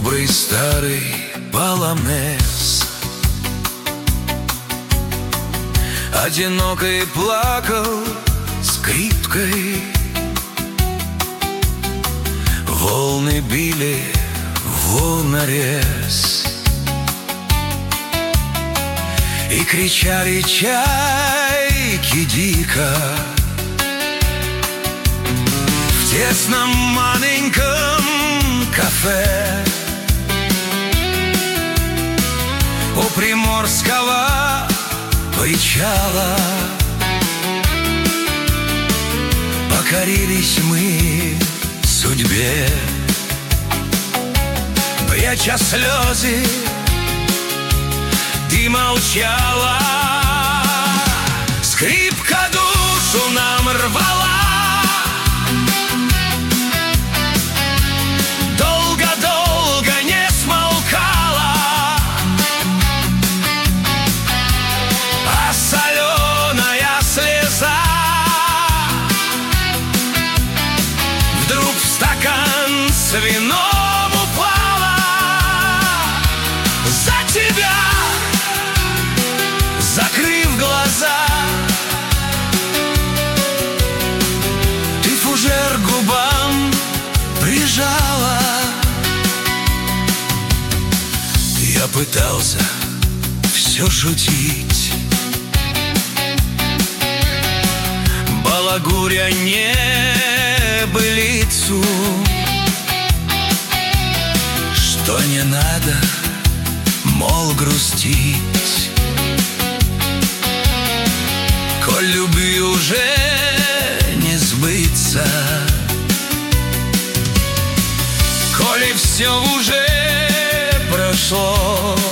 добрый старый полонез. Одинокой плакал скрипкой, волны били волнорез, и кричали чайки дико в тесном маленьком кафе у приморского причала. Покорились мы судьбе, пряча слезы, ты молчала. Скрипка душу нам рвала, долго-долго не смолкала, а соленая слеза вдруг в стакан с вином упала. За тебя, закрыв глаза, ты фужер губам прижала. Я пытался все шутить, балагуря небылицу, что не надо, мол, грустить, коль любви уже не сбыться, коли все уже прошло,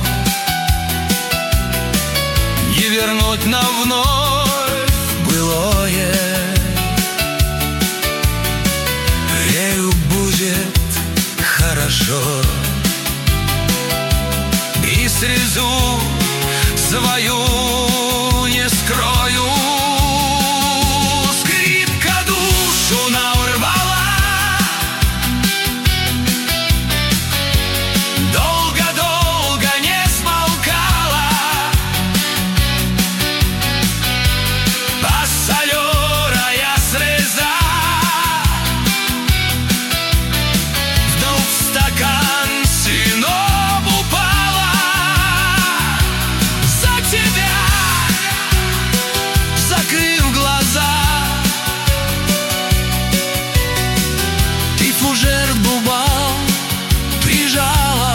не вернуть нам вновь былое. Ею будет хорошо, и слезу свою не скрою. Скрипка душу нам рвала, долго-долго не смолкала, а соленая слеза вдруг в стакан с вином упала. За тебя, закрыв глаза, ты фужер к губам прижала.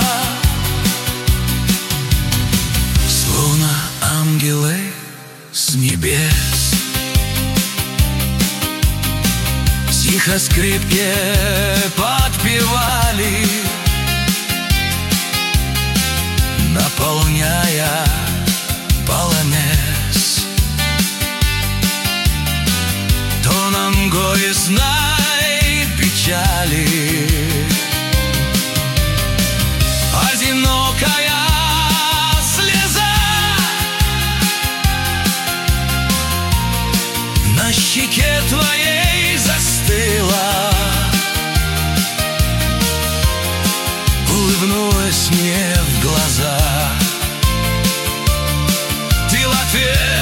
Словно ангелы с небес тихо скрипке подпевали, наполняя полонез тоном горестной печали. Одинокая слеза на щеке твоей застыла, улыбнулась мне в глаза. Ты в ответ